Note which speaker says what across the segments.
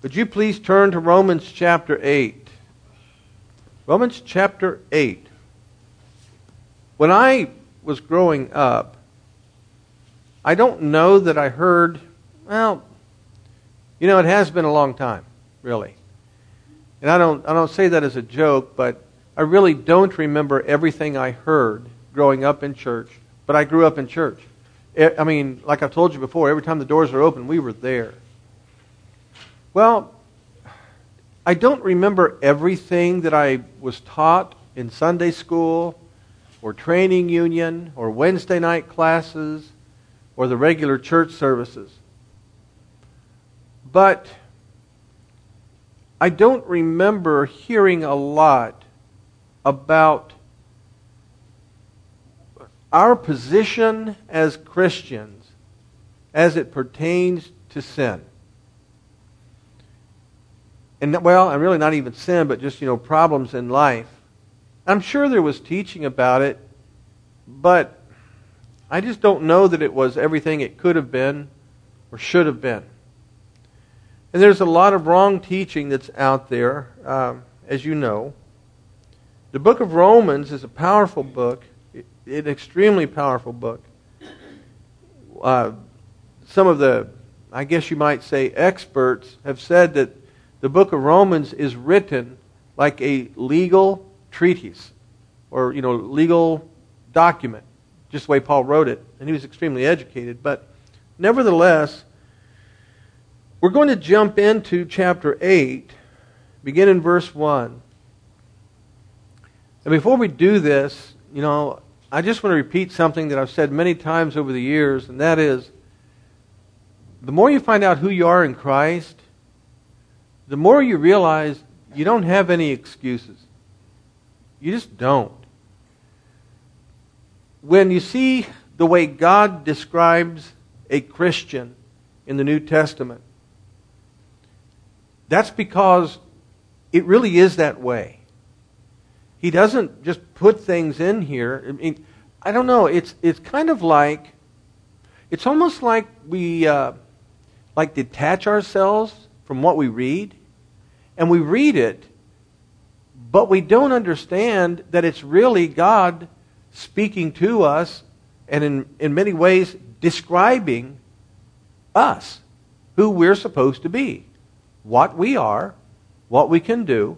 Speaker 1: Would you please turn to Romans chapter 8? Romans chapter 8. When I was growing up, I don't know that I heard, it has been a long time, really. And I don't say that as a joke, but I really don't remember everything I heard growing up in church, but I grew up in church. I mean, like I've told you before, every time the doors are open, we were there. Well, I don't remember everything that I was taught in Sunday school or training union or Wednesday night classes or the regular church services. But I don't remember hearing a lot about our position as Christians as it pertains to sin. And really not even sin, but just, problems in life. I'm sure there was teaching about it, but I just don't know that it was everything it could have been or should have been. And there's a lot of wrong teaching that's out there, as you know. The book of Romans is a powerful book, an extremely powerful book. Some of the, I guess you might say, experts have said that the book of Romans is written like a legal treatise or, legal document, just the way Paul wrote it. And he was extremely educated. But nevertheless, we're going to jump into chapter 8, begin in verse 1. And before we do this, I just want to repeat something that I've said many times over the years, and that is, the more you find out who you are in Christ, the more you realize you don't have any excuses. You just don't. When you see the way God describes a Christian in the New Testament, that's because it really is that way. He doesn't just put things in here. I mean, I don't know. It's kind of like, it's almost like we detach ourselves from what we read, and we read it, but we don't understand that it's really God speaking to us and in many ways describing us, who we're supposed to be, what we are, what we can do.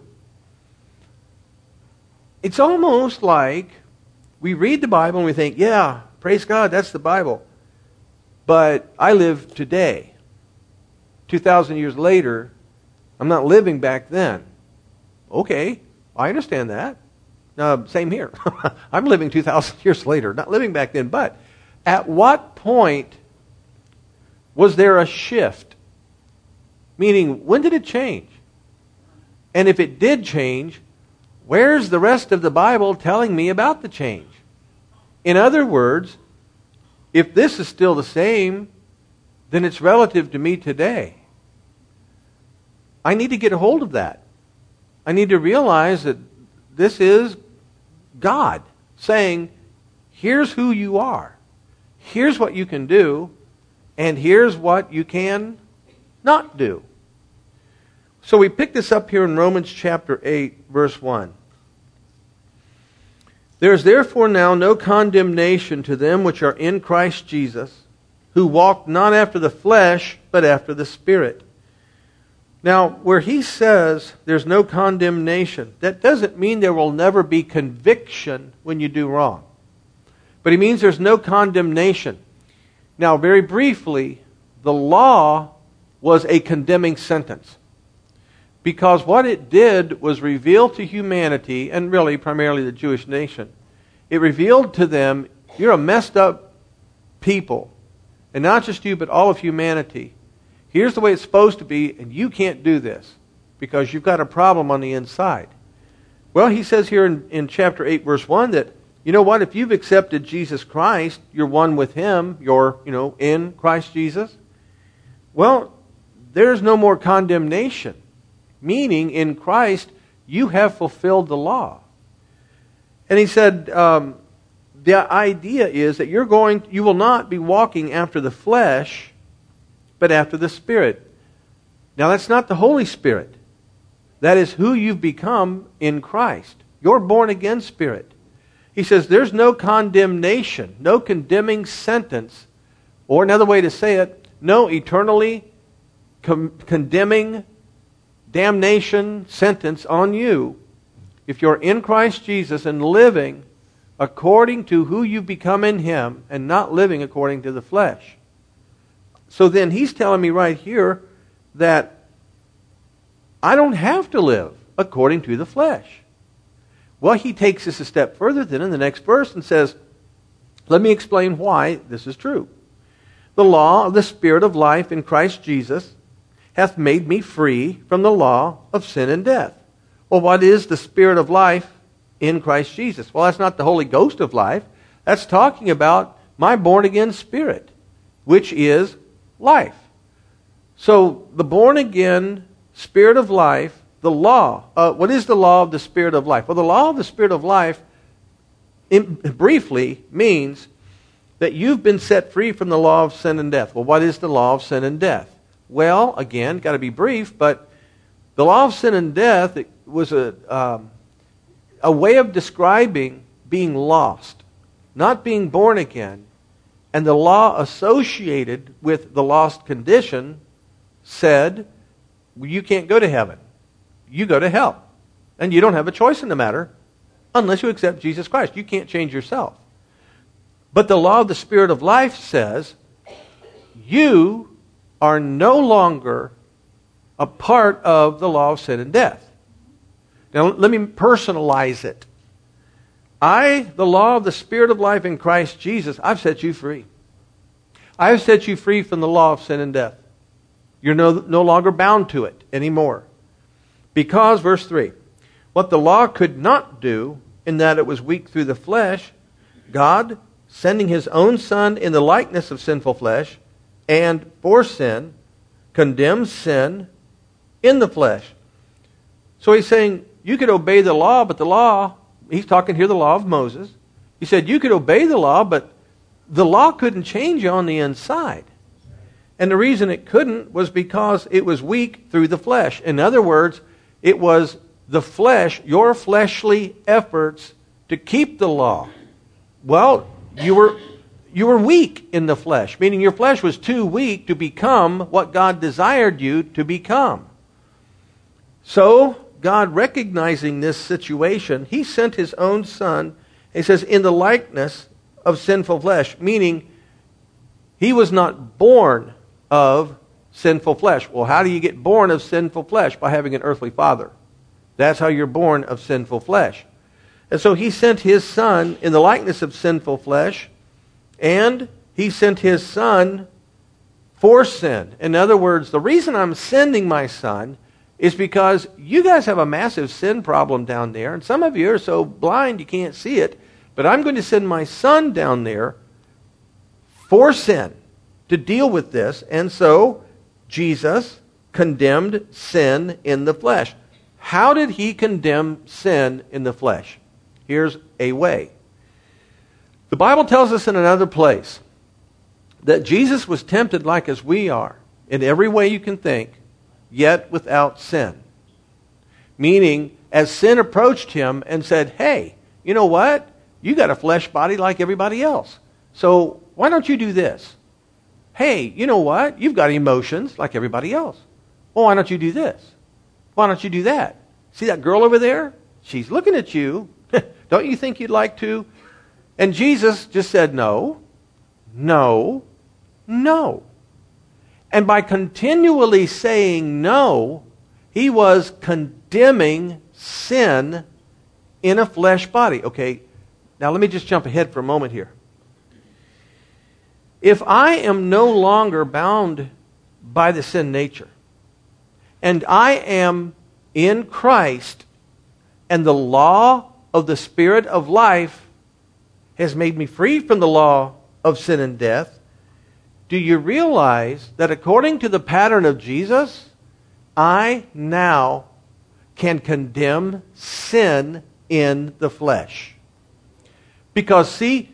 Speaker 1: It's almost like we read the Bible and we think, yeah, praise God, that's the Bible. But I live today. 2,000 years later, I'm not living back then. Okay, I understand that. Same here. I'm living 2,000 years later, not living back then. But at what point was there a shift? Meaning, when did it change? And if it did change, where's the rest of the Bible telling me about the change? In other words, if this is still the same, then it's relative to me today. I need to get a hold of that. I need to realize that this is God saying, here's who you are. Here's what you can do. And here's what you can not do. So we pick this up here in Romans chapter 8, verse 1. There is therefore now no condemnation to them which are in Christ Jesus, who walk not after the flesh, but after the Spirit. Now, where he says there's no condemnation, that doesn't mean there will never be conviction when you do wrong. But he means there's no condemnation. Now, very briefly, the law was a condemning sentence. Because what it did was reveal to humanity, and really primarily the Jewish nation, it revealed to them, you're a messed up people. And not just you, but all of humanity. Here's the way it's supposed to be, and you can't do this because you've got a problem on the inside. Well, he says here in chapter 8, verse 1 that, you know what, if you've accepted Jesus Christ, you're one with Him, you're, in Christ Jesus. Well, there's no more condemnation. Meaning, in Christ, you have fulfilled the law. And he said, the idea is that you will not be walking after the flesh, but after the Spirit. Now that's not the Holy Spirit. That is who you've become in Christ. You're born again spirit. He says there's no condemnation, no condemning sentence, or another way to say it, no eternally condemning damnation sentence on you if you're in Christ Jesus and living according to who you become in Him and not living according to the flesh. So then he's telling me right here that I don't have to live according to the flesh. Well, he takes this a step further then in the next verse and says, let me explain why this is true. The law of the Spirit of life in Christ Jesus hath made me free from the law of sin and death. Well, what is the Spirit of life in Christ Jesus? Well, that's not the Holy Ghost of life. That's talking about my born-again spirit, which is life. So the born-again Spirit of life, the law. What is the law of the Spirit of life? Well, the law of the Spirit of life briefly means that you've been set free from the law of sin and death. Well, what is the law of sin and death? Well, again, got to be brief, but the law of sin and death was a way of describing being lost, not being born again. And the law associated with the lost condition said, well, you can't go to heaven. You go to hell. And you don't have a choice in the matter unless you accept Jesus Christ. You can't change yourself. But the law of the Spirit of life says, you are no longer a part of the law of sin and death. Now, let me personalize it. The law of the Spirit of life in Christ Jesus, I've set you free. I have set you free from the law of sin and death. You're no longer bound to it anymore. Because, verse 3, what the law could not do, in that it was weak through the flesh, God, sending His own Son in the likeness of sinful flesh, and for sin, condemns sin in the flesh. So he's saying, you could obey the law, but the law, he's talking here the law of Moses. He said, you could obey the law, but the law couldn't change you on the inside. And the reason it couldn't was because it was weak through the flesh. In other words, it was the flesh, your fleshly efforts to keep the law. Well, you were weak in the flesh, meaning your flesh was too weak to become what God desired you to become. So, God, recognizing this situation, He sent His own Son, He says, in the likeness of sinful flesh, meaning He was not born of sinful flesh. Well, how do you get born of sinful flesh? By having an earthly father. That's how you're born of sinful flesh. And so He sent His Son in the likeness of sinful flesh, and He sent His Son for sin. In other words, the reason I'm sending my Son is because you guys have a massive sin problem down there, and some of you are so blind you can't see it, but I'm going to send my Son down there for sin to deal with this. And so Jesus condemned sin in the flesh. How did He condemn sin in the flesh? Here's a way. The Bible tells us in another place that Jesus was tempted like as we are, in every way you can think, yet without sin. Meaning, as sin approached Him and said, hey, you know what? You got a flesh body like everybody else. So why don't you do this? Hey, you know what? You've got emotions like everybody else. Well, why don't you do this? Why don't you do that? See that girl over there? She's looking at you. Don't you think you'd like to? And Jesus just said no, no, no. And by continually saying no, He was condemning sin in a flesh body. Okay, now let me just jump ahead for a moment here. If I am no longer bound by the sin nature, and I am in Christ, and the law of the Spirit of life has made me free from the law of sin and death, do you realize that according to the pattern of Jesus, I now can condemn sin in the flesh? Because, see,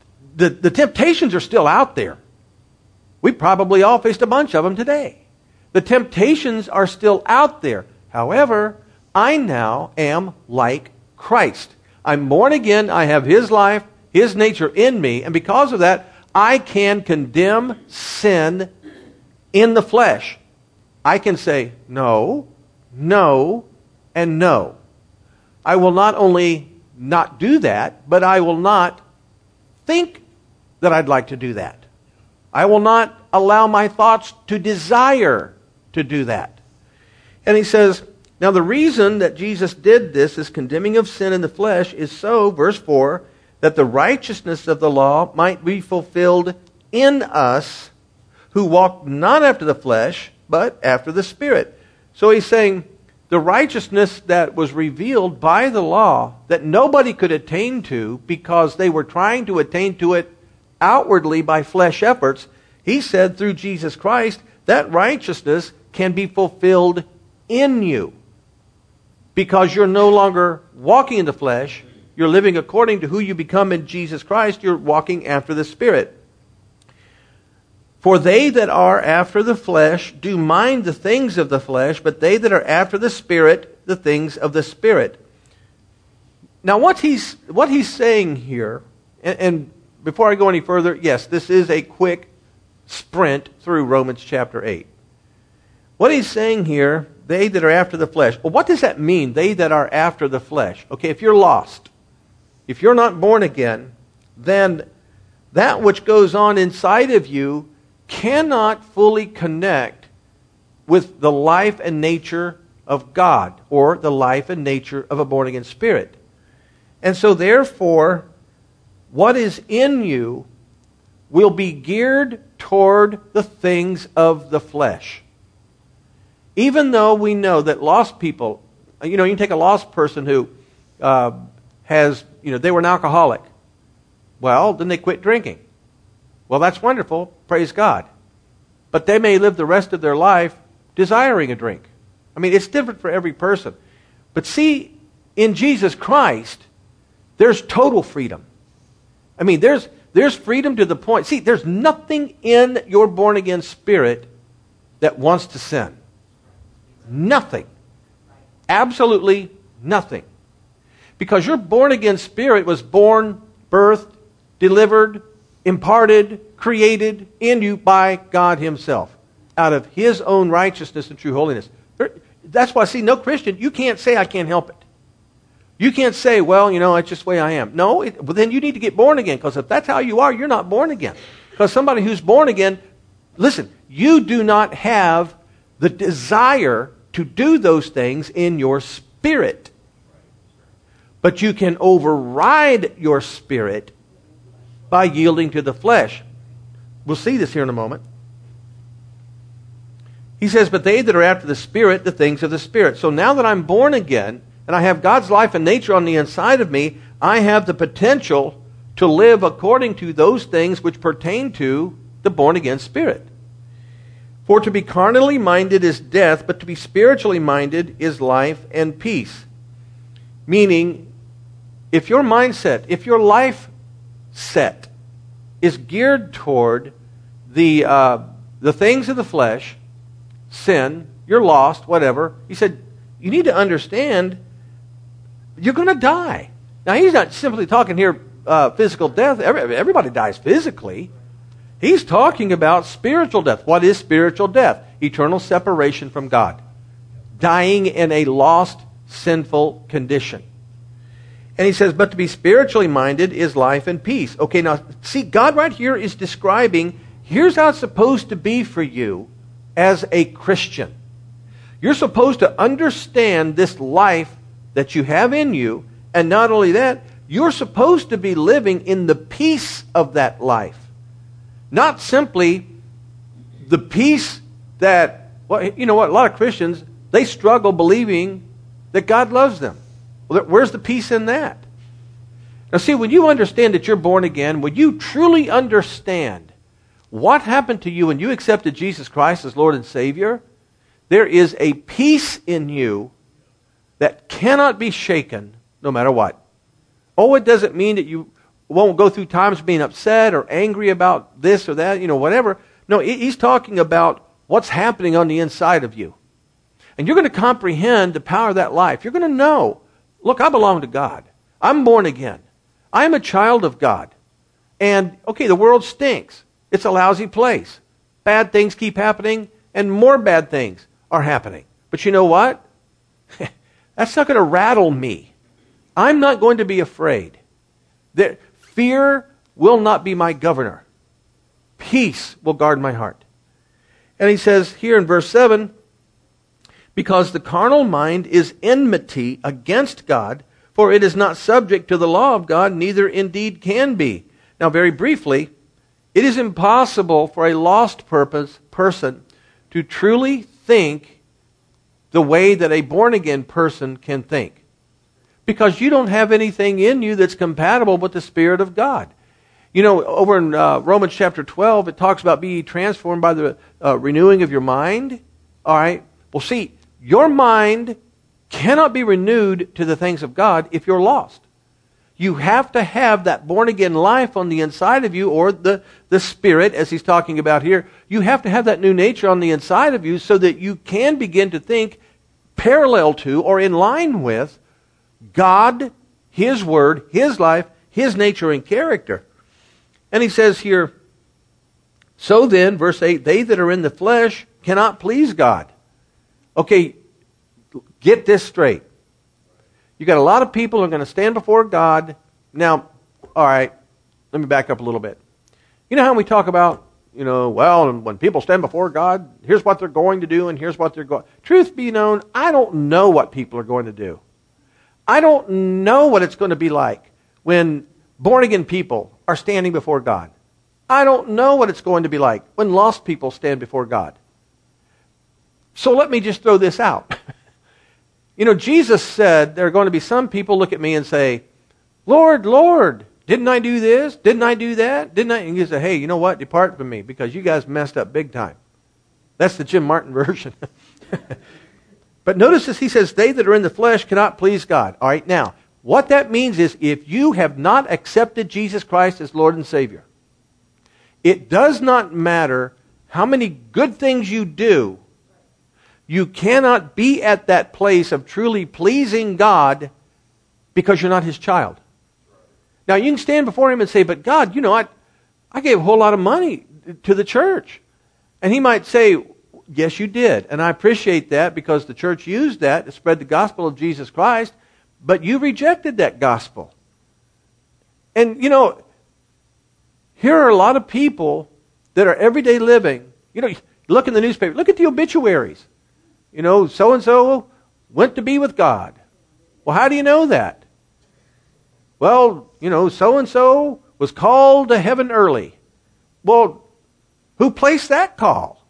Speaker 1: the temptations are still out there. We probably all faced a bunch of them today. The temptations are still out there. However, I now am like Christ. I'm born again. I have His life, His nature in me. And because of that, I can condemn sin in the flesh. I can say no, no, and no. I will not only not do that, but I will not think that I'd like to do that. I will not allow my thoughts to desire to do that. And he says, now the reason that Jesus did this, this condemning of sin in the flesh, is so, verse 4, that the righteousness of the law might be fulfilled in us who walk not after the flesh, but after the Spirit. So he's saying the righteousness that was revealed by the law that nobody could attain to because they were trying to attain to it outwardly by flesh efforts, he said through Jesus Christ, that righteousness can be fulfilled in you. Because you're no longer walking in the flesh, you're living according to who you become in Jesus Christ, you're walking after the Spirit. For they that are after the flesh do mind the things of the flesh, but they that are after the Spirit, the things of the Spirit. Now what he's saying here, and before I go any further, yes, this is a quick sprint through Romans chapter 8. What he's saying here, they that are after the flesh. Well, what does that mean, they that are after the flesh? Okay, if you're lost, if you're not born again, then that which goes on inside of you cannot fully connect with the life and nature of God or the life and nature of a born-again spirit. And so therefore, what is in you will be geared toward the things of the flesh. Even though we know that lost people, you can take a lost person who they were an alcoholic. Well, then they quit drinking. Well, that's wonderful. Praise God. But they may live the rest of their life desiring a drink. I mean, it's different for every person. But see, in Jesus Christ, there's total freedom. I mean, there's freedom to the point. See, there's nothing in your born-again spirit that wants to sin. Nothing. Absolutely nothing. Because your born-again spirit was born, birthed, delivered, imparted, created in you by God Himself, out of His own righteousness and true holiness. That's why, see, no Christian, you can't say, I can't help it. You can't say, well, it's just the way I am. No, well, then you need to get born again, because if that's how you are, you're not born again. Because somebody who's born again, listen, you do not have the desire to do those things in your spirit. But you can override your spirit by yielding to the flesh. We'll see this here in a moment. He says, but they that are after the Spirit, the things of the Spirit. So now that I'm born again, and I have God's life and nature on the inside of me, I have the potential to live according to those things which pertain to the born-again spirit. For to be carnally minded is death, but to be spiritually minded is life and peace. Meaning, if your mindset, if your life set is geared toward the things of the flesh, sin, you're lost, whatever. He said, you need to understand you're going to die. Now, he's not simply talking here physical death. Everybody dies physically. He's talking about spiritual death. What is spiritual death? Eternal separation from God. Dying in a lost, sinful condition. And he says, but to be spiritually minded is life and peace. Okay, now, see, God right here is describing, here's how it's supposed to be for you as a Christian. You're supposed to understand this life that you have in you, and not only that, you're supposed to be living in the peace of that life. Not simply the peace that, well, you know what, a lot of Christians, they struggle believing that God loves them. Well, where's the peace in that? Now see, when you understand that you're born again, when you truly understand what happened to you when you accepted Jesus Christ as Lord and Savior, there is a peace in you that cannot be shaken no matter what. Oh, it doesn't mean that you won't go through times being upset or angry about this or that, whatever. No, he's talking about what's happening on the inside of you. And you're going to comprehend the power of that life. You're going to know, look, I belong to God. I'm born again. I'm a child of God. And, okay, the world stinks. It's a lousy place. Bad things keep happening, and more bad things are happening. But you know what? That's not going to rattle me. I'm not going to be afraid. Fear will not be my governor. Peace will guard my heart. And he says here in verse 7, because the carnal mind is enmity against God, for it is not subject to the law of God, neither indeed can be. Now, very briefly, it is impossible for a lost person to truly think the way that a born-again person can think. Because you don't have anything in you that's compatible with the Spirit of God. You know, over in Romans chapter 12, it talks about being transformed by the renewing of your mind. All right? Well, see, your mind cannot be renewed to the things of God if you're lost. You have to have that born-again life on the inside of you, or the Spirit, as he's talking about here. You have to have that new nature on the inside of you so that you can begin to think parallel to or in line with God, His Word, His life, His nature and character. And he says here, so then, verse 8, they that are in the flesh cannot please God. Okay, get this straight. You got a lot of people who are going to stand before God. Now, all right, let me back up a little bit. You know how we talk about, well, when people stand before God, here's what they're going to do and here's what they're going. Truth be known, I don't know what people are going to do. I don't know what it's going to be like when born-again people are standing before God. I don't know what it's going to be like when lost people stand before God. So let me just throw this out. Jesus said there are going to be some people look at me and say, Lord, Lord, didn't I do this? Didn't I do that? Didn't I? And you say, hey, you know what? Depart from me because you guys messed up big time. That's the Jim Martin version. But notice this, he says, they that are in the flesh cannot please God. All right, now, what that means is if you have not accepted Jesus Christ as Lord and Savior, it does not matter how many good things you do, you cannot be at that place of truly pleasing God because you're not His child. Now, you can stand before Him and say, but God, I gave a whole lot of money to the church. And He might say, yes, you did. And I appreciate that because the church used that to spread the gospel of Jesus Christ. But you rejected that gospel. And, here are a lot of people that are everyday living. Look in the newspaper. Look at the obituaries. So-and-so went to be with God. Well, how do you know that? Well, so-and-so was called to heaven early. Well, who placed that call?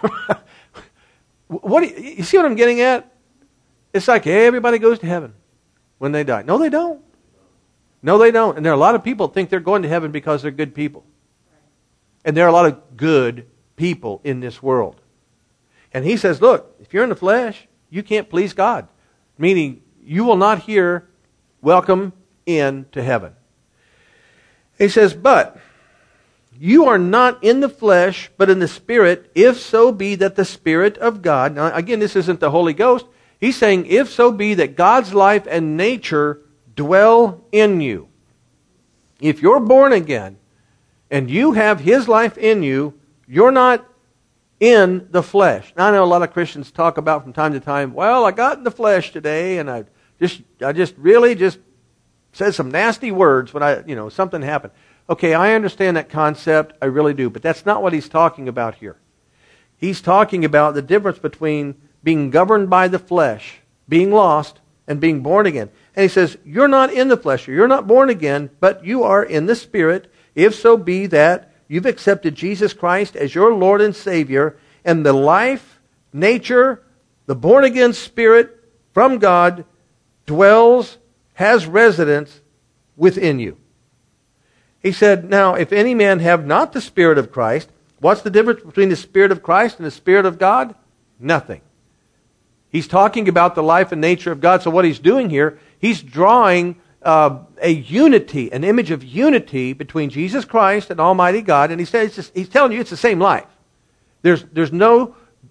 Speaker 1: You see what I'm getting at? It's like everybody goes to heaven when they die. No, they don't. No, they don't. And there are a lot of people that think they're going to heaven because they're good people. And there are a lot of good people in this world. And he says, look, if you're in the flesh, you can't please God. Meaning, you will not hear welcome in to heaven. He says, but you are not in the flesh, but in the Spirit, if so be that the Spirit of God... Now, again, this isn't the Holy Ghost. He's saying, if so be that God's life and nature dwell in you. If you're born again, and you have His life in you, you're not in the flesh. Now, I know a lot of Christians talk about from time to time, well, I got in the flesh today, and I just really said some nasty words when something happened. Okay, I understand that concept, I really do, but that's not what he's talking about here. He's talking about the difference between being governed by the flesh, being lost, and being born again. And he says, you're not in the flesh, you're not born again, but you are in the Spirit, if so be that you've accepted Jesus Christ as your Lord and Savior, and the life, nature, the born-again Spirit from God has residence within you. He said, now, if any man have not the Spirit of Christ, what's the difference between the Spirit of Christ and the Spirit of God? Nothing. He's talking about the life and nature of God. So what he's doing here, he's drawing a unity, an image of unity between Jesus Christ and Almighty God. And he says, he's telling you it's the same life. There's no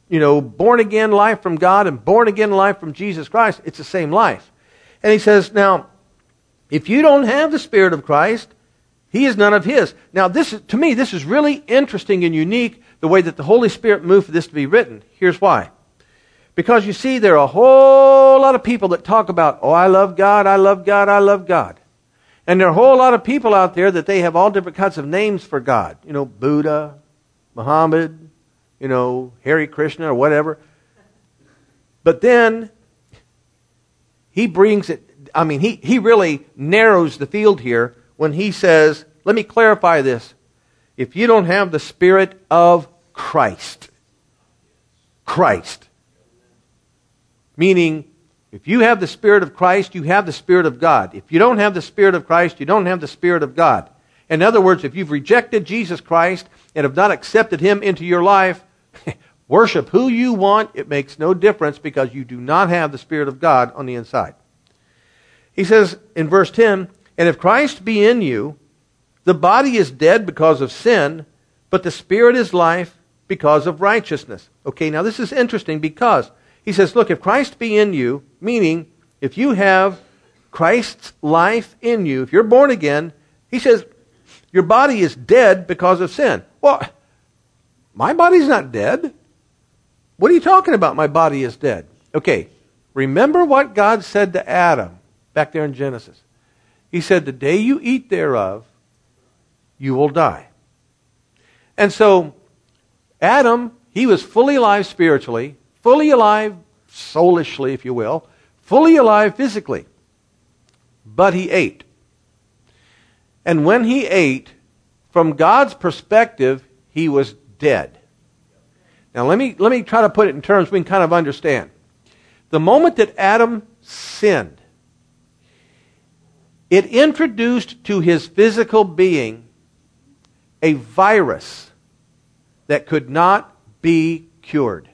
Speaker 1: born again life from God and born again life from Jesus Christ, it's the same life. And he says, now, if you don't have the Spirit of Christ, he is none of his. Now, to me, this is really interesting and unique, the way that the Holy Spirit moved for this to be written. Here's why. Because you see, there are a whole lot of people that talk about, I love God, I love God, I love God. And there are a whole lot of people out there that they have all different kinds of names for God. Buddha, Muhammad, Hare Krishna or whatever. But then, he brings it, he really narrows the field here when he says, let me clarify this. If you don't have the Spirit of Christ, meaning, if you have the Spirit of Christ, you have the Spirit of God. If you don't have the Spirit of Christ, you don't have the Spirit of God. In other words, if you've rejected Jesus Christ and have not accepted him into your life, worship who you want. It makes no difference because you do not have the Spirit of God on the inside. He says in verse 10, and if Christ be in you, the body is dead because of sin, but the Spirit is life because of righteousness. Okay, now this is interesting because he says, look, if Christ be in you, meaning if you have Christ's life in you, if you're born again, he says, your body is dead because of sin. Well, my body's not dead. What are you talking about, my body is dead? Okay, remember what God said to Adam back there in Genesis. He said, the day you eat thereof, you will die. And so, Adam, he was fully alive spiritually, fully alive soulishly, if you will, fully alive physically. But he ate. And when he ate, from God's perspective, he was dead. Now let me try to put it in terms we can kind of understand. The moment that Adam sinned, it introduced to his physical being a virus that could not be cured.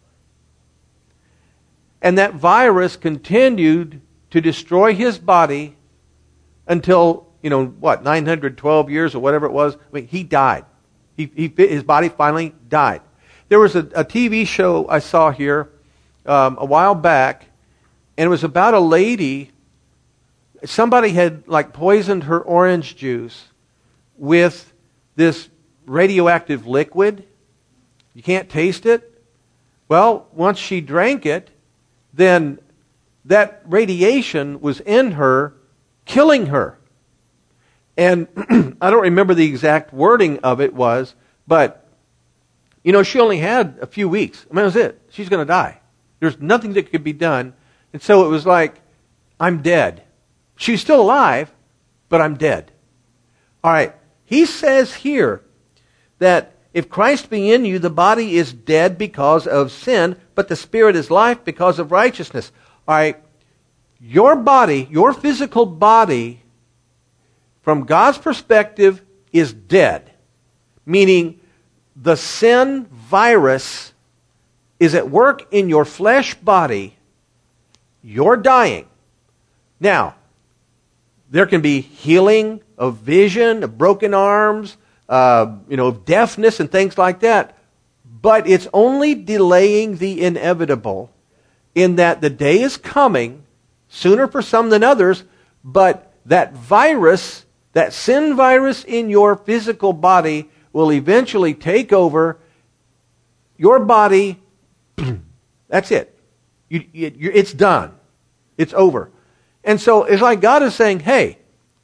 Speaker 1: And that virus continued to destroy his body until, 912 years or whatever it was. He died. His body finally died. There was a TV show I saw here a while back, and it was about a lady. Somebody had poisoned her orange juice with this radioactive liquid. You can't taste it. Well, once she drank it, then that radiation was in her, killing her. And I don't remember the exact wording of it was, but, she only had a few weeks. That was it. She's going to die. There's nothing that could be done. And so it was like, I'm dead. She's still alive, but I'm dead. All right. He says here that if Christ be in you, the body is dead because of sin, but the Spirit is life because of righteousness. All right. Your body, your physical body, from God's perspective, is dead. Meaning the sin virus is at work in your flesh body. You're dying. Now, there can be healing of vision, of broken arms, of deafness and things like that. But it's only delaying the inevitable in that the day is coming, sooner for some than others, but that virus, that sin virus in your physical body will eventually take over your body. That's it. It's done. It's over. And so it's like God is saying, hey,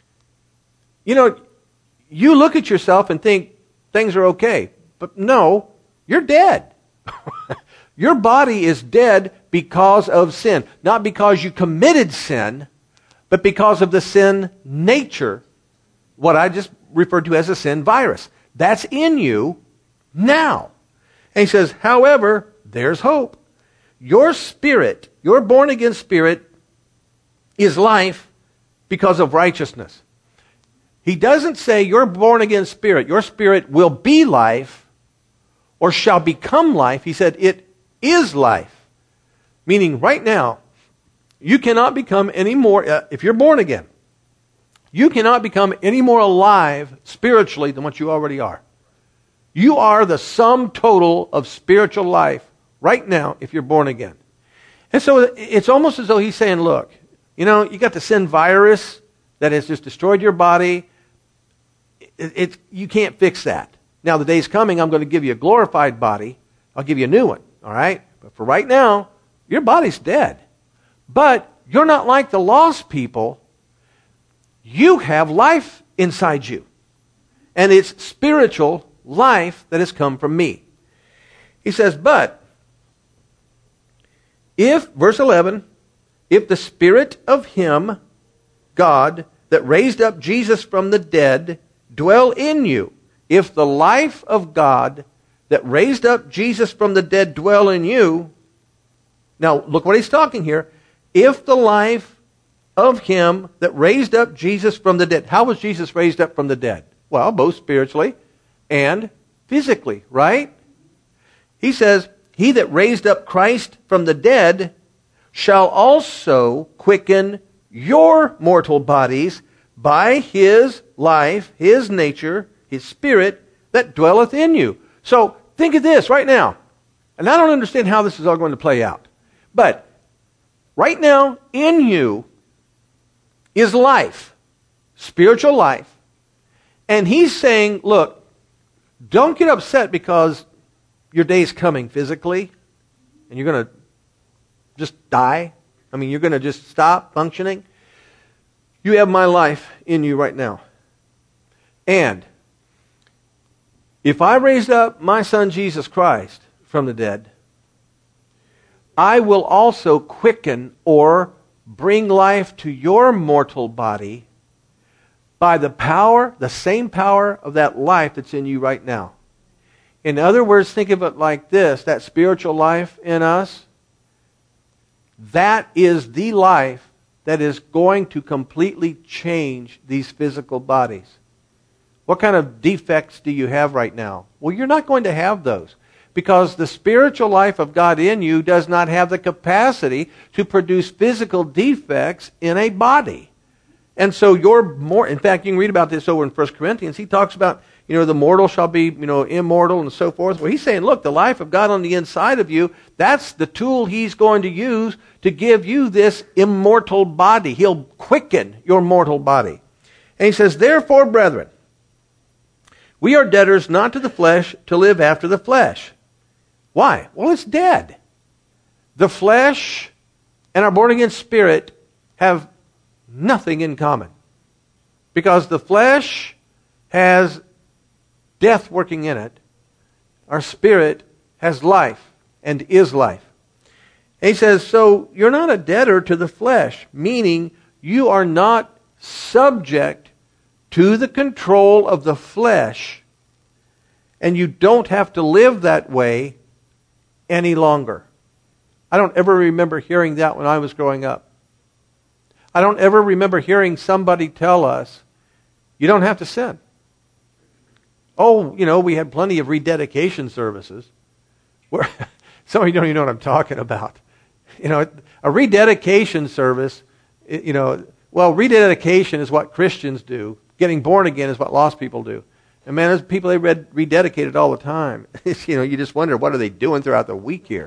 Speaker 1: you look at yourself and think things are okay. But no, you're dead. Your body is dead because of sin. Not because you committed sin, but because of the sin nature, what I just referred to as a sin virus. That's in you now. And he says, however, there's hope. Your spirit, your born-again spirit, is life because of righteousness. He doesn't say your born-again spirit, your spirit will be life or shall become life. He said it is life. Meaning right now, you cannot become any more, if you're born again, you cannot become any more alive spiritually than what you already are. You are the sum total of spiritual life right now if you're born again. And so it's almost as though he's saying, look, you know, you got the sin virus that has just destroyed your body. You can't fix that. Now the day's coming, I'm going to give you a glorified body. I'll give you a new one, all right? But for right now, your body's dead. But you're not like the lost people. You have life inside you. And it's spiritual life that has come from me. He says, but if, verse 11, if the Spirit of Him, God, that raised up Jesus from the dead, dwell in you, if the life of God that raised up Jesus from the dead dwell in you, now look what he's talking here, if the life of Him that raised up Jesus from the dead. How was Jesus raised up from the dead? Well, both spiritually and physically, right? He says, He that raised up Christ from the dead shall also quicken your mortal bodies by His life, His nature, His Spirit that dwelleth in you. So think of this right now. And I don't understand how this is all going to play out. But right now in you is life, spiritual life. And He's saying, look, don't get upset because your day's coming physically and you're going to just die. I mean, you're going to just stop functioning. You have my life in you right now. And if I raised up my Son Jesus Christ from the dead, I will also quicken or bring life to your mortal body by the power, the same power of that life that's in you right now. In other words, think of it like this, that spiritual life in us, that is the life that is going to completely change these physical bodies. What kind of defects do you have right now? Well, you're not going to have those because the spiritual life of God in you does not have the capacity to produce physical defects in a body. And so you're more, in fact, you can read about this over in 1 Corinthians. He talks about, the mortal shall be, immortal and so forth. Well, he's saying, look, the life of God on the inside of you, that's the tool He's going to use to give you this immortal body. He'll quicken your mortal body. And he says, therefore, brethren, we are debtors not to the flesh to live after the flesh. Why? Well, it's dead. The flesh and our born-again spirit have nothing in common. Because the flesh has death working in it. Our spirit has life and is life. And he says, so you're not a debtor to the flesh, meaning you are not subject to the control of the flesh, and you don't have to live that way any longer. I don't ever remember hearing that when I was growing up. I don't ever remember hearing somebody tell us, you don't have to sin. Oh, we had plenty of rededication services. Where some of you don't even know what I'm talking about. A rededication service, rededication is what Christians do. Getting born again is what lost people do. And man, there's people they rededicated all the time. You just wonder, what are they doing throughout the week here?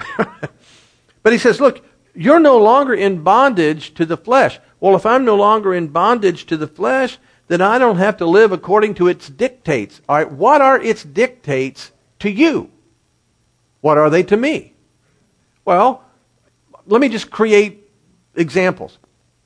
Speaker 1: But he says, look, you're no longer in bondage to the flesh. Well, if I'm no longer in bondage to the flesh, then I don't have to live according to its dictates. All right, what are its dictates to you? What are they to me? Well, let me just create examples.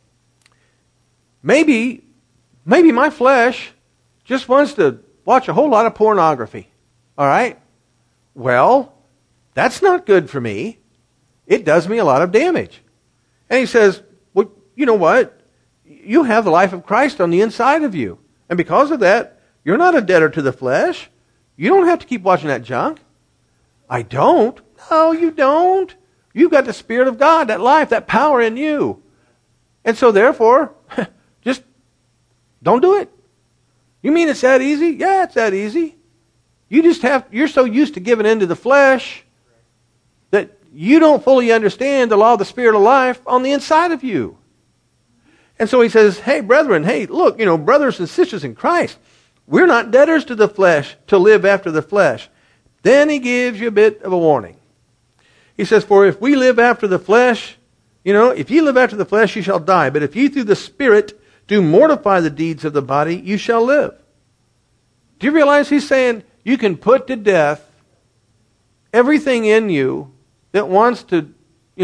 Speaker 1: Maybe my flesh just wants to watch a whole lot of pornography. All right? Well, that's not good for me. It does me a lot of damage. And he says, well, you know what? You have the life of Christ on the inside of you. And because of that, you're not a debtor to the flesh. You don't have to keep watching that junk. I don't. No, you don't. You've got the Spirit of God, that life, that power in you. And so therefore, just don't do it. You mean it's that easy? Yeah, it's that easy. You're so used to giving in to the flesh that you don't fully understand the law of the Spirit of life on the inside of you. And so he says, hey, brethren, hey, look, brothers and sisters in Christ, we're not debtors to the flesh to live after the flesh. Then he gives you a bit of a warning. He says, for if we live after the flesh, if you live after the flesh, you shall die. But if you through the Spirit do mortify the deeds of the body, you shall live. Do you realize he's saying you can put to death everything in you that wants to,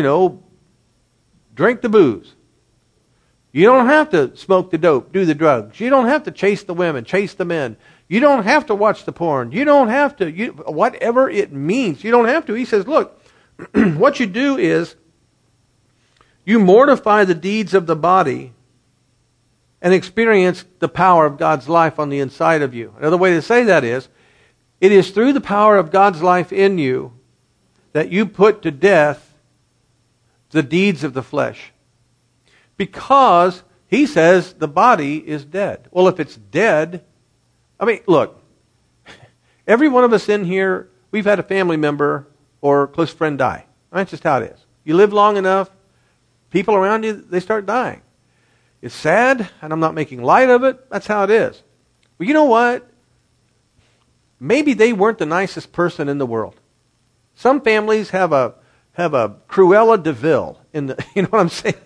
Speaker 1: drink the booze. You don't have to smoke the dope, do the drugs. You don't have to chase the women, chase the men. You don't have to watch the porn. You don't have to, whatever it means, you don't have to. He says, look, what you do is you mortify the deeds of the body and experience the power of God's life on the inside of you. Another way to say that is, it is through the power of God's life in you that you put to death the deeds of the flesh. Because he says the body is dead. Well, if it's dead, look, every one of us in here, we've had a family member or close friend die. That's just how it is. You live long enough, people around you, they start dying. It's sad, and I'm not making light of it. That's how it is. But you know what? Maybe they weren't the nicest person in the world. Some families have a Cruella de Vil in the, you know what I'm saying?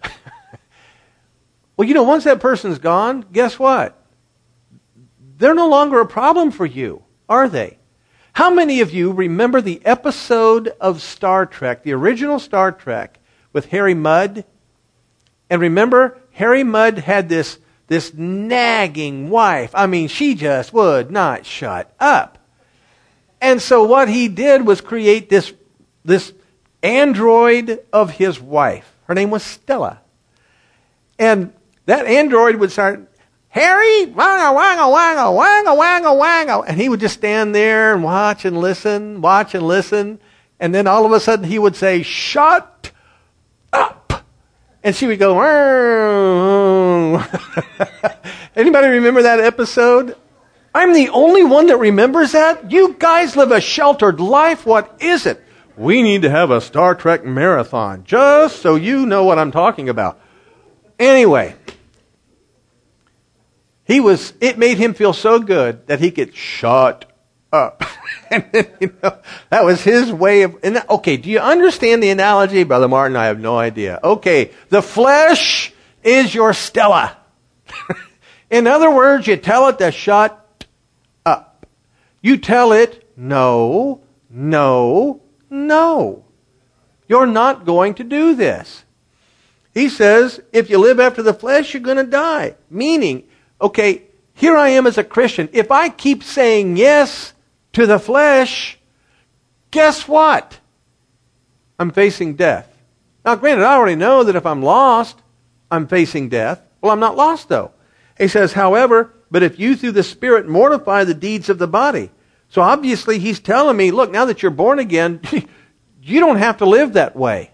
Speaker 1: Well, once that person's gone, guess what? They're no longer a problem for you, are they? How many of you remember the episode of Star Trek, the original Star Trek, with Harry Mudd? And remember, Harry Mudd had this nagging wife. She just would not shut up. And so what he did was create this android of his wife. Her name was Stella. And that android would start, Harry, wanga, wanga, wanga, wanga, wanga, wanga. And he would just stand there and watch and listen. And then all of a sudden he would say, shut up. And she would go, anybody remember that episode? I'm the only one that remembers that? You guys live a sheltered life. What is it? We need to have a Star Trek marathon, just so you know what I'm talking about. Anyway, it made him feel so good that he could shut up. And then, that was his way of, okay, do you understand the analogy? Brother Martin, I have no idea. Okay, the flesh is your Stella. In other words, you tell it to shut up. You tell it, no, no, no. You're not going to do this. He says, if you live after the flesh, you're going to die. Meaning, okay, here I am as a Christian. If I keep saying yes to the flesh, guess what? I'm facing death. Now, granted, I already know that if I'm lost, I'm facing death. Well, I'm not lost, though. He says, however, but if you through the Spirit mortify the deeds of the body. So obviously he's telling me, look, now that you're born again, you don't have to live that way.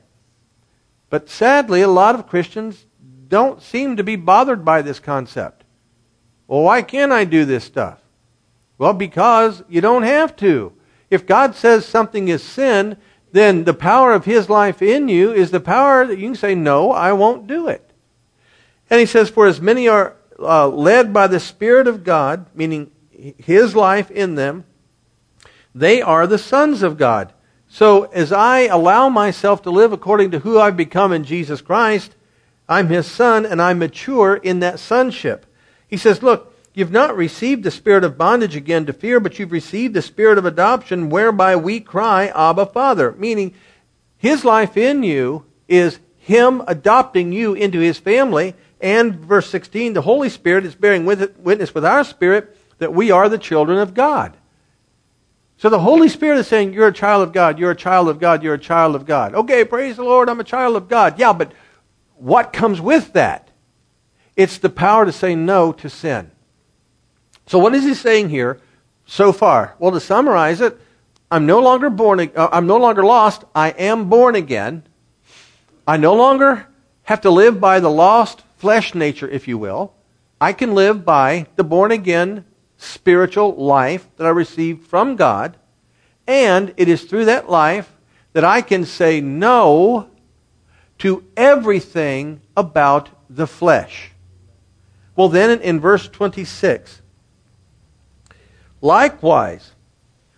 Speaker 1: But sadly, a lot of Christians don't seem to be bothered by this concept. Well, why can't I do this stuff? Well, because you don't have to. If God says something is sin, then the power of His life in you is the power that you can say, no, I won't do it. And he says, for as many are led by the Spirit of God, meaning His life in them, they are the sons of God. So as I allow myself to live according to who I've become in Jesus Christ, I'm His son and I mature in that sonship. He says, look, you've not received the spirit of bondage again to fear, but you've received the spirit of adoption whereby we cry, Abba, Father. Meaning, His life in you is Him adopting you into His family. And verse 16, the Holy Spirit is bearing witness with our spirit that we are the children of God. So the Holy Spirit is saying, you're a child of God, you're a child of God, you're a child of God. Okay, praise the Lord, I'm a child of God. Yeah, but what comes with that? It's the power to say no to sin. So what is he saying here so far? Well, to summarize it, I'm no longer lost. I am born again. I no longer have to live by the lost flesh nature, if you will. I can live by the born again spiritual life that I received from God. And it is through that life that I can say no to everything about the flesh. Well, then in verse 26, likewise,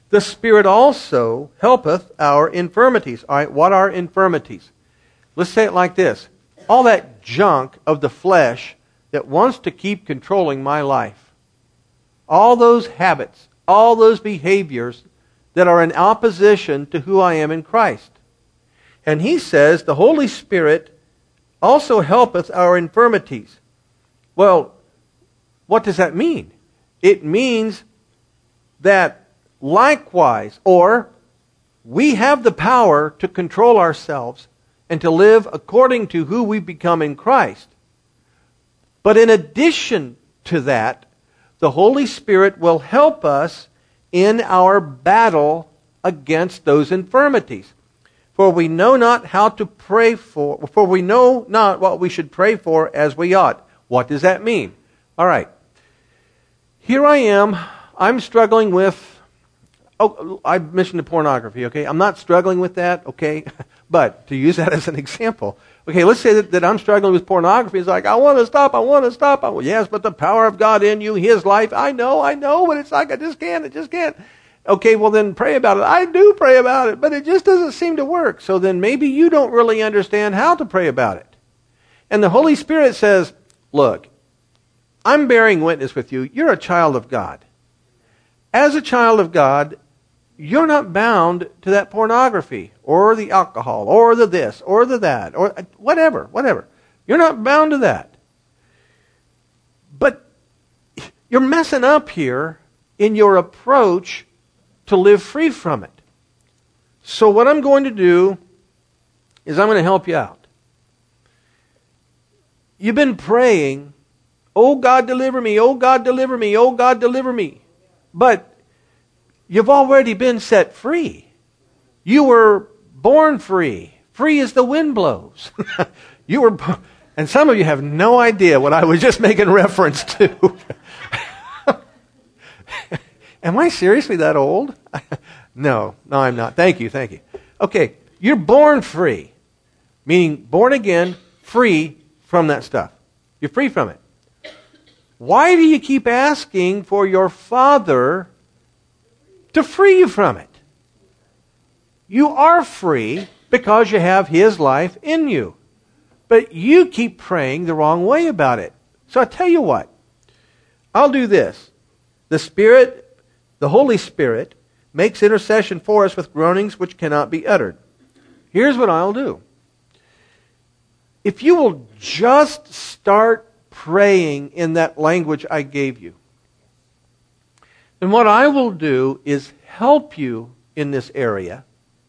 Speaker 1: the Spirit also helpeth our infirmities. All right, what are infirmities? Let's say it like this. All that junk of the flesh that wants to keep controlling my life. All those habits, all those behaviors that are in opposition to who I am in Christ. And he says, the Holy Spirit also helpeth our infirmities. Well, what does that mean? It means that likewise, or we have the power to control ourselves and to live according to who we become in Christ. But in addition to that, the Holy Spirit will help us in our battle against those infirmities. For we know not how to pray for we know not what we should pray for as we ought. What does that mean? All right. Here I am. I'm struggling with, I mentioned the pornography, okay? I'm not struggling with that, okay? But to use that as an example, okay, let's say that I'm struggling with pornography. It's like, I want to stop. Yes, but the power of God in you, His life, I know, but it's like, I just can't. Okay, well then pray about it. I do pray about it, but it just doesn't seem to work. So then maybe you don't really understand how to pray about it. And the Holy Spirit says, look, I'm bearing witness with you. You're a child of God. As a child of God, you're not bound to that pornography or the alcohol or the this or the that or whatever. You're not bound to that. But you're messing up here in your approach to live free from it. So what I'm going to do is I'm going to help you out. You've been praying, oh God, deliver me, oh God, deliver me, oh God, deliver me. But you've already been set free. You were born free. Free as the wind blows. And some of you have no idea what I was just making reference to. Am I seriously that old? No, I'm not. Thank you. Okay, you're born free. Meaning born again, free from that stuff. You're free from it. Why do you keep asking for your Father to free you from it? You are free because you have His life in you. But you keep praying the wrong way about it. So I tell you what. I'll do this. The Holy Spirit makes intercession for us with groanings which cannot be uttered. Here's what I'll do. If you will just start praying in that language I gave you, then what I will do is help you in this area.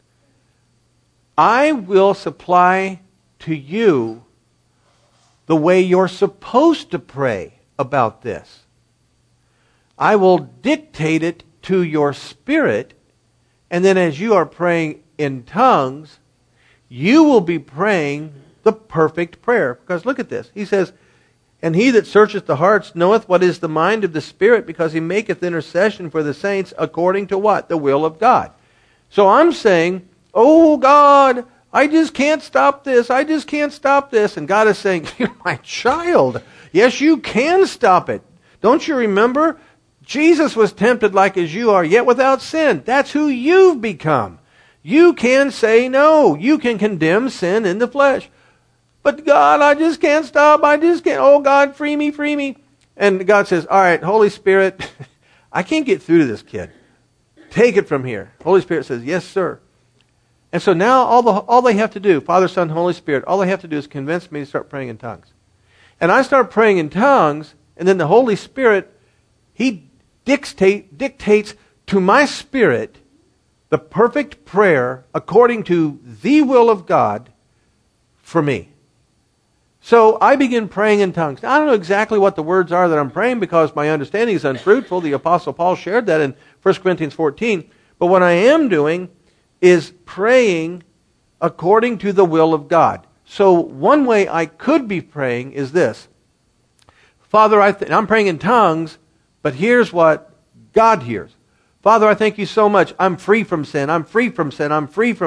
Speaker 1: I will supply to you the way you're supposed to pray about this. I will dictate it to your spirit, and then as you are praying in tongues, you will be praying the perfect prayer. Because look at this. He says, and he that searcheth the hearts knoweth what is the mind of the Spirit, because he maketh intercession for the saints according to what? The will of God. So I'm saying, oh God, I just can't stop this. And God is saying, you're my child. Yes, you can stop it. Don't you remember? Jesus was tempted like as you are, yet without sin. That's who you've become. You can say no. You can condemn sin in the flesh. But God, I just can't stop. Oh God, free me. And God says, all right, Holy Spirit, I can't get through to this kid. Take it from here. Holy Spirit says, yes, sir. And so now all they have to do, Father, Son, Holy Spirit, all they have to do is convince me to start praying in tongues. And I start praying in tongues, and then the Holy Spirit, He dictates to my spirit the perfect prayer according to the will of God for me. So I begin praying in tongues. Now, I don't know exactly what the words are that I'm praying because my understanding is unfruitful. The Apostle Paul shared that in 1 Corinthians 14. But what I am doing is praying according to the will of God. So one way I could be praying is this. Father, I'm praying in tongues, but here's what God hears. Father, I thank you so much. I'm free from sin. I'm free from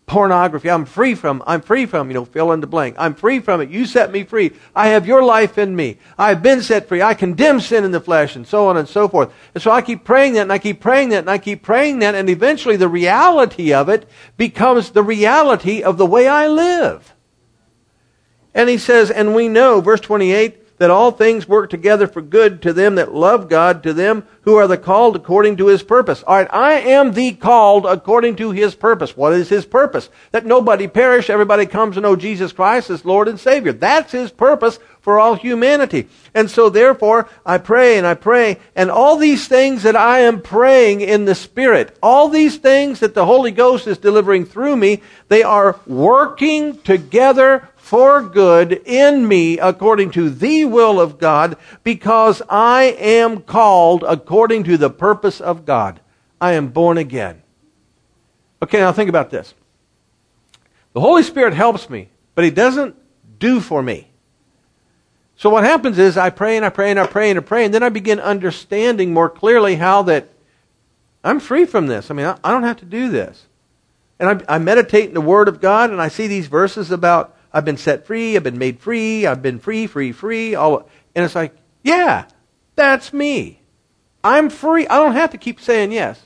Speaker 1: pornography. I'm free from, fill in the blank. I'm free from it. You set me free. I have your life in me. I've been set free. I condemn sin in the flesh, and so on and so forth. And so I keep praying that, and I keep praying that, and I keep praying that, and eventually the reality of it becomes the reality of the way I live. And he says, and we know, verse 28, that all things work together for good to them that love God, to them who are the called according to His purpose. All right, I am the called according to His purpose. What is His purpose? That nobody perish, everybody comes to know Jesus Christ as Lord and Savior. That's His purpose for all humanity. And so therefore, I pray, and all these things that I am praying in the Spirit, all these things that the Holy Ghost is delivering through me, they are working together for good in me according to the will of God, because I am called according to the purpose of God. I am born again. Okay, now think about this. The Holy Spirit helps me, but He doesn't do for me. So what happens is I pray and I pray and I pray and I pray, and then I begin understanding more clearly how that I'm free from this. I mean, I don't have to do this. And I meditate in the Word of God, and I see these verses about I've been set free, I've been made free, I've been free, all, and it's like, yeah, that's me. I'm free. I don't have to keep saying yes.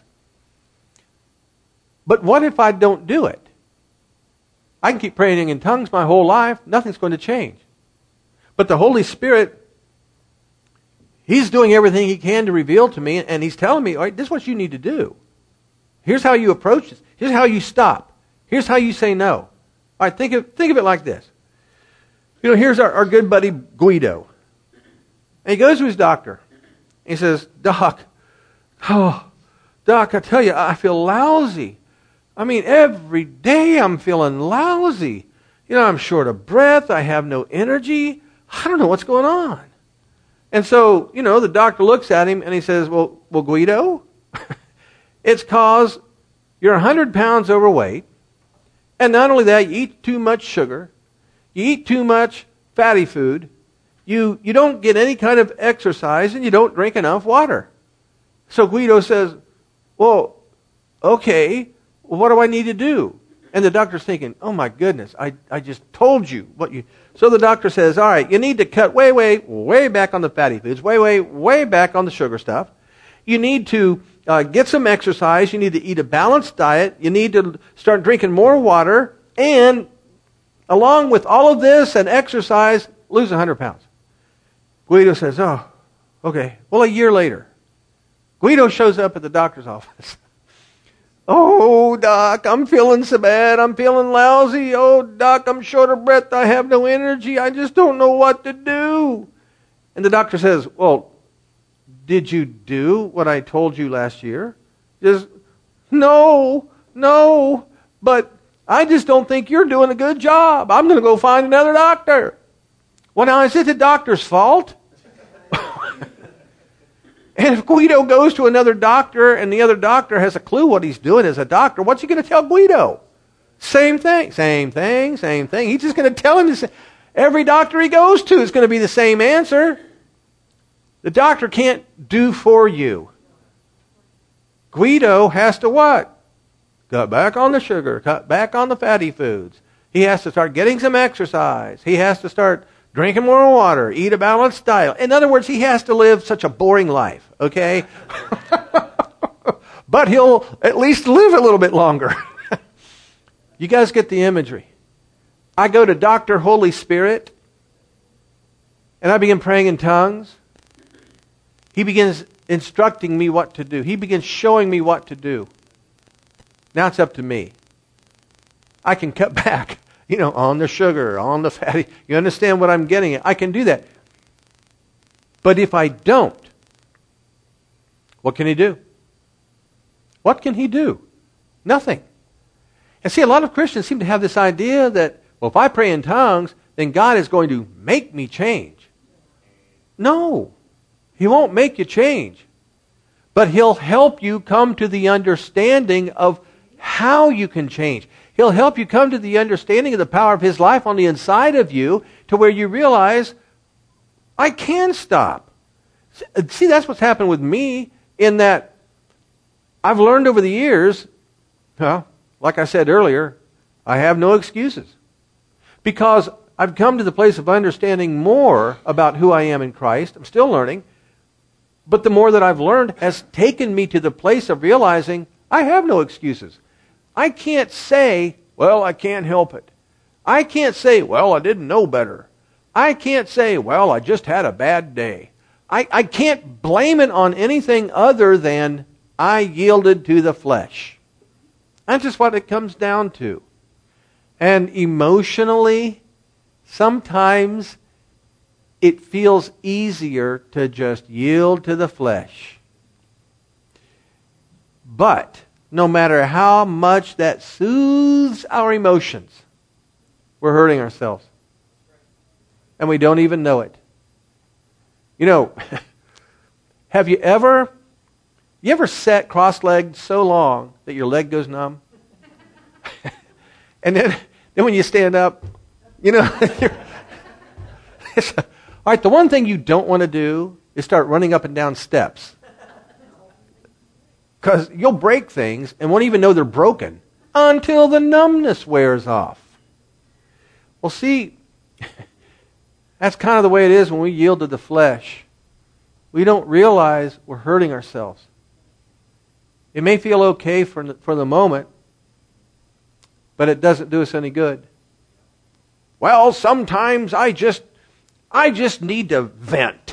Speaker 1: But what if I don't do it? I can keep praying in tongues my whole life. Nothing's going to change. But the Holy Spirit, He's doing everything He can to reveal to me, and He's telling me, all right, this is what you need to do. Here's how you approach this. Here's how you stop. Here's how you say no. All right, think of it like this. You know, here's our good buddy Guido. And he goes to his doctor. He says, Doc, I tell you, I feel lousy. I mean, every day I'm feeling lousy. You know, I'm short of breath. I have no energy. I don't know what's going on. And so, you know, the doctor looks at him and he says, well Guido, it's because you're 100 pounds overweight. And not only that, you eat too much sugar, you eat too much fatty food, you don't get any kind of exercise, and you don't drink enough water. So Guido says, well, okay, what do I need to do? And the doctor's thinking, oh my goodness, I just told you what you... So the doctor says, all right, you need to cut way back on the fatty foods, way back on the sugar stuff. You need to get some exercise. You need to eat a balanced diet. You need to start drinking more water. And along with all of this and exercise, lose 100 pounds. Guido says, oh, okay. Well, a year later, Guido shows up at the doctor's office. Oh, Doc, I'm feeling so bad. I'm feeling lousy. Oh, Doc, I'm short of breath. I have no energy. I just don't know what to do. And the doctor says, well, did you do what I told you last year? Just, no, but I just don't think you're doing a good job. I'm going to go find another doctor. Well, now, is it the doctor's fault? And if Guido goes to another doctor and the other doctor has a clue what he's doing as a doctor, what's he going to tell Guido? Same thing. He's just going to tell him this. Every doctor he goes to is going to be the same answer. The doctor can't do for you. Guido has to what? Cut back on the sugar, cut back on the fatty foods. He has to start getting some exercise. He has to start drinking more water, eat a balanced diet. In other words, he has to live such a boring life, okay? But he'll at least live a little bit longer. You guys get the imagery. I go to Dr. Holy Spirit, and I begin praying in tongues. He begins instructing me what to do. He begins showing me what to do. Now it's up to me. I can cut back, on the sugar, on the fatty. You understand what I'm getting at? I can do that. But if I don't, what can he do? What can he do? Nothing. And see, a lot of Christians seem to have this idea that, well, if I pray in tongues, then God is going to make me change. No. He won't make you change. But He'll help you come to the understanding of how you can change. He'll help you come to the understanding of the power of His life on the inside of you to where you realize, I can stop. See, that's what's happened with me in that I've learned over the years, well, like I said earlier, I have no excuses. Because I've come to the place of understanding more about who I am in Christ. I'm still learning. But the more that I've learned has taken me to the place of realizing I have no excuses. I can't say, well, I can't help it. I can't say, well, I didn't know better. I can't say, well, I just had a bad day. I can't blame it on anything other than I yielded to the flesh. That's just what it comes down to. And emotionally, sometimes it feels easier to just yield to the flesh. But no matter how much that soothes our emotions, we're hurting ourselves. And we don't even know it. You know, have you ever sat cross-legged so long that your leg goes numb? And then when you stand up, you know, all right, the one thing you don't want to do is start running up and down steps. Because you'll break things and won't even know they're broken until the numbness wears off. Well, see, that's kind of the way it is when we yield to the flesh. We don't realize we're hurting ourselves. It may feel okay for the moment, but it doesn't do us any good. Well, sometimes I just need to vent.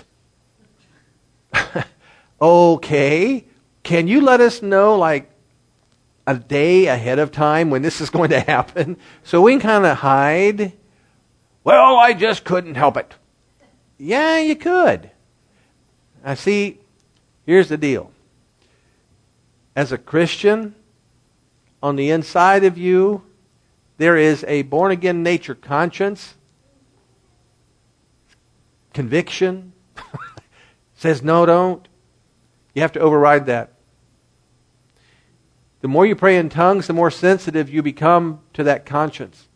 Speaker 1: Okay. Can you let us know like a day ahead of time when this is going to happen so we can kind of hide? Well, I just couldn't help it. Yeah, you could. I see, here's the deal. As a Christian, on the inside of you, there is a born-again nature conscience, conviction, says no, don't. You have to override that. The more you pray in tongues, the more sensitive you become to that conscience.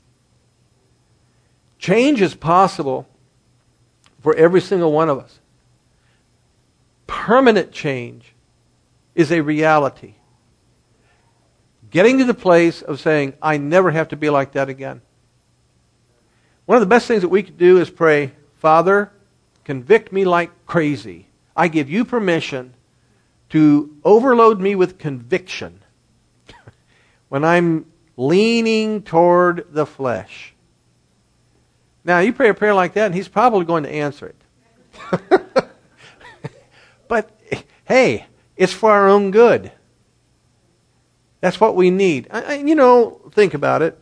Speaker 1: Change is possible for every single one of us. Permanent change is a reality. Getting to the place of saying, I never have to be like that again. One of the best things that we could do is pray, Father, convict me like crazy. I give you permission to overload me with conviction when I'm leaning toward the flesh. Now, you pray a prayer like that, and He's probably going to answer it. But, hey, it's for our own good. That's what we need. You know, think about it.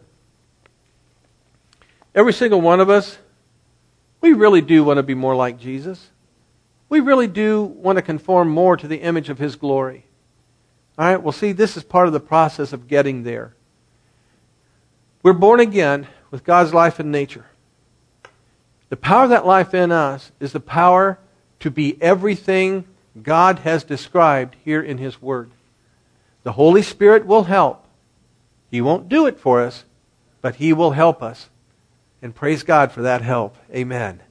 Speaker 1: Every single one of us, we really do want to be more like Jesus. We really do want to conform more to the image of His glory. All right, well, see, this is part of the process of getting there. We're born again with God's life and nature. The power of that life in us is the power to be everything God has described here in His Word. The Holy Spirit will help. He won't do it for us, but He will help us. And praise God for that help. Amen.